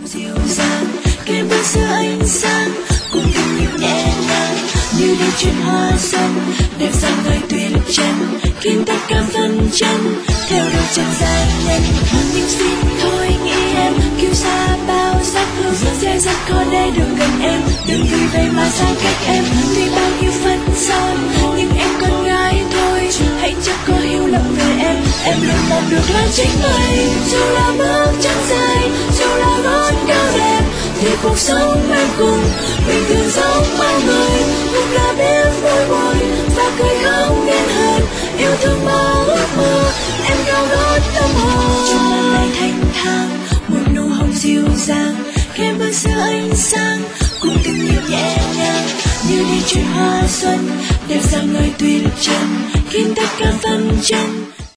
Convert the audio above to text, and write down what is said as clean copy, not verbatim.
dịu dàng kèm với sự ánh sáng cùng tình yêu nhẹ nhàng như đi chuyến hoa xuân đẹp dòng người tuyệt trần khiến tất cả phân chân theo đôi chân dài nhân nhưng xin thôi nghĩ em kiêu xa bao sắc hương sẽ rất khó để được gần em đừng vì vậy mà xa cách em tuy bao nhiêu phân son nhưng em con gái thôi hãy chắc có hiểu lầm về em luôn mong được là chính mình dù là bước chân dài dù là gót cao đẹp thì cuộc sống em cùng bình thường giống mọi người cũng đã biết vui buồn và cười khóc nên hơn yêu thương bao ước mơ em cao gót tâm hồn trong lần này thanh thang một nụ hồng dịu dàng kèm với sự ánh sáng cùng tình yêu nhẹ nhàng như đi chuyến hoa xuân đẹp dòng người tuyệt trần khiến tất cả phân chân